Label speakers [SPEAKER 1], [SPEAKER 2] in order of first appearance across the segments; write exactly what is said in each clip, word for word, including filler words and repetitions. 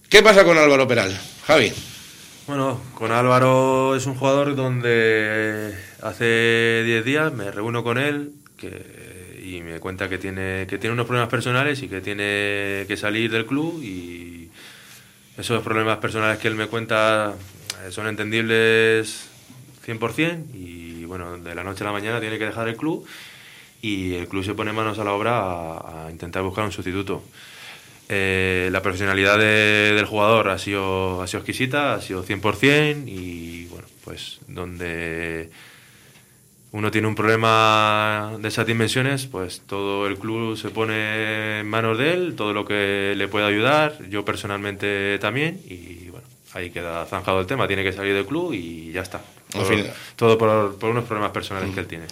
[SPEAKER 1] ¿Qué pasa con Álvaro Peral, Javi?
[SPEAKER 2] Bueno, con Álvaro es un jugador donde hace diez días me reúno con él que, y me cuenta que tiene, que tiene unos problemas personales y que tiene que salir del club, y esos problemas personales que él me cuenta son entendibles cien por ciento, y bueno, de la noche a la mañana tiene que dejar el club y el club se pone manos a la obra a, a intentar buscar un sustituto. Eh, la profesionalidad de, del jugador ha sido, ha sido exquisita, ha sido cien por ciento, y bueno, pues donde uno tiene un problema de esas dimensiones, pues todo el club se pone en manos de él, todo lo que le pueda ayudar, yo personalmente también, y bueno, ahí queda zanjado el tema, tiene que salir del club y ya está. Todo, en fin. todo por, por unos problemas personales mm. que él tiene.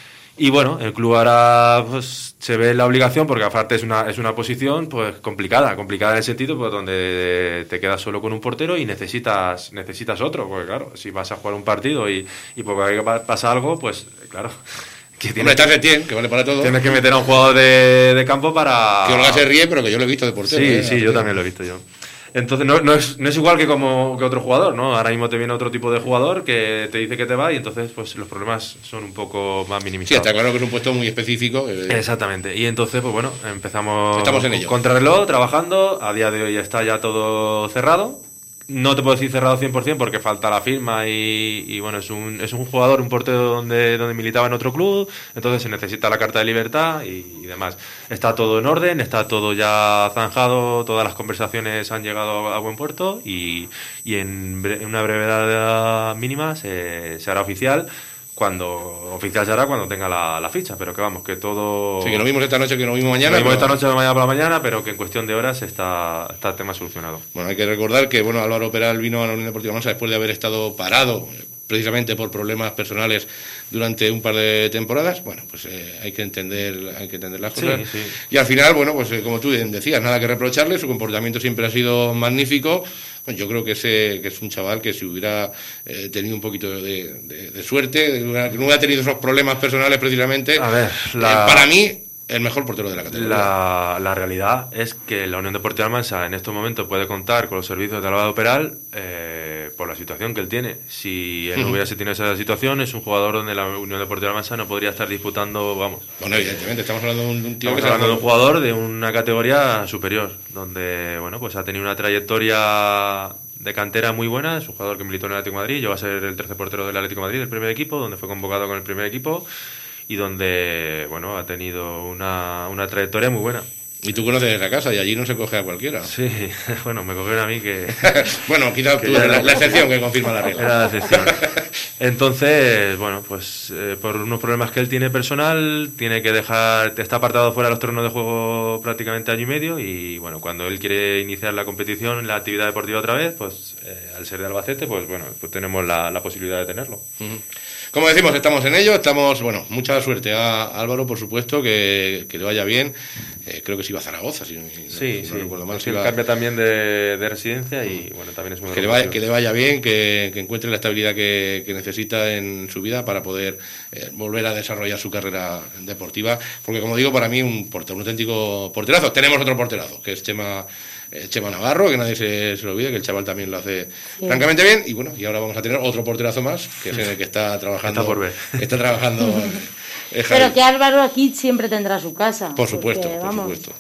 [SPEAKER 2] Y bueno, el club ahora pues se ve en la obligación, porque aparte es una, es una posición pues complicada, complicada en el sentido pues donde te quedas solo con un portero y necesitas necesitas otro, porque claro, si vas a jugar un partido y, y porque pasa algo, pues claro...
[SPEAKER 1] Que tiene que, Setién, que vale para todo.
[SPEAKER 2] Tienes que meter a un jugador de, de campo para...
[SPEAKER 1] Que Olga se ríe, pero que yo lo he visto de portero.
[SPEAKER 2] Sí,
[SPEAKER 1] ¿eh?
[SPEAKER 2] sí, yo también lo he visto yo. Entonces no, no, es, no es igual que como que otro jugador, ¿no? Ahora mismo te viene otro tipo de jugador que te dice que te va, y entonces pues los problemas son un poco más minimizados.
[SPEAKER 1] Sí, está claro que es un puesto muy específico. Eh.
[SPEAKER 2] Exactamente. Y entonces pues bueno, empezamos
[SPEAKER 1] Estamos en ello.
[SPEAKER 2] Contrarreloj, trabajando. A día de hoy está ya todo cerrado. No te puedo decir cerrado cien por ciento porque falta la firma y, y bueno, es un, es un jugador, un portero donde, donde militaba en otro club, entonces se necesita la carta de libertad y, y demás. Está todo en orden, está todo ya zanjado, todas las conversaciones han llegado a buen puerto, y, y en, bre- en una brevedad mínima se, se hará oficial. Cuando oficial se hará cuando tenga la, la ficha, pero que vamos, que todo...
[SPEAKER 1] Sí, que lo mismo esta noche que lo mismo mañana.
[SPEAKER 2] Lo mismo
[SPEAKER 1] pero...
[SPEAKER 2] esta noche o mañana por la mañana, pero que en cuestión de horas está, está el tema solucionado.
[SPEAKER 1] Bueno, hay que recordar que bueno, Álvaro Peral vino a la Unión Deportiva Mansa después de haber estado parado, precisamente por problemas personales durante un par de temporadas. Bueno, pues eh, hay que entender hay que entender las cosas.
[SPEAKER 2] Sí, sí.
[SPEAKER 1] Y al final, bueno, pues eh, como tú decías, nada que reprocharle, su comportamiento siempre ha sido magnífico. Yo creo que, ese, que es un chaval que si hubiera eh, tenido un poquito de, de, de suerte, que no hubiera tenido esos problemas personales precisamente,
[SPEAKER 2] a ver, la...
[SPEAKER 1] eh, para mí, el mejor portero de la categoría.
[SPEAKER 2] La, la realidad es que la Unión Deportiva Almansa en estos momentos puede contar con los servicios de Álvaro Peral eh, por la situación que él tiene. Si él no hubiese tenido esa situación, es un jugador donde la Unión Deportiva Almansa no podría estar disputando, vamos.
[SPEAKER 1] Bueno, evidentemente, estamos hablando de un, un tío
[SPEAKER 2] estamos
[SPEAKER 1] que
[SPEAKER 2] hablando de un jugador de una categoría superior, donde bueno, pues ha tenido una trayectoria de cantera muy buena. Es un jugador que militó en el Atlético de Madrid, llegó a ser el tercer portero del Atlético de Madrid, del primer equipo, donde fue convocado con el primer equipo, y donde bueno ha tenido una, una trayectoria muy buena.
[SPEAKER 1] Y tú conoces la casa y allí no se coge a cualquiera.
[SPEAKER 2] Sí, bueno, me cogieron a mí que...
[SPEAKER 1] bueno, quizás tú eres la, la excepción que confirma la regla.
[SPEAKER 2] Era la excepción. Entonces, bueno, pues eh, por unos problemas que él tiene personal, tiene que dejar, está apartado fuera de los terrenos de juego prácticamente año y medio, y bueno, cuando él quiere iniciar la competición, la actividad deportiva otra vez, pues eh, al ser de Albacete, pues bueno, pues tenemos la, la posibilidad de tenerlo.
[SPEAKER 1] Uh-huh. Como decimos, estamos en ello, estamos, bueno, mucha suerte a Álvaro, por supuesto, que, que le vaya bien. Eh, creo que se iba a Zaragoza, si, si
[SPEAKER 2] sí,
[SPEAKER 1] no,
[SPEAKER 2] sí.
[SPEAKER 1] no recuerdo mal.
[SPEAKER 2] Sí,
[SPEAKER 1] iba...
[SPEAKER 2] cambia también de, de residencia y bueno, también es muy
[SPEAKER 1] que le, vaya, que le vaya bien, que, que encuentre la estabilidad que, que necesita en su vida para poder eh, volver a desarrollar su carrera deportiva, porque como digo, para mí un portero, un auténtico porterazo. Tenemos otro porterazo, que es Chema, eh, Chema Navarro, que nadie se, se lo olvide, que el chaval también lo hace sí. francamente bien, y bueno, y ahora vamos a tener otro porterazo más, que es en el que está trabajando.
[SPEAKER 2] Está por ver.
[SPEAKER 1] Está trabajando.
[SPEAKER 3] Pero que Álvaro aquí siempre tendrá su casa.
[SPEAKER 1] Por supuesto,
[SPEAKER 3] porque,
[SPEAKER 1] por
[SPEAKER 3] vamos,
[SPEAKER 1] supuesto.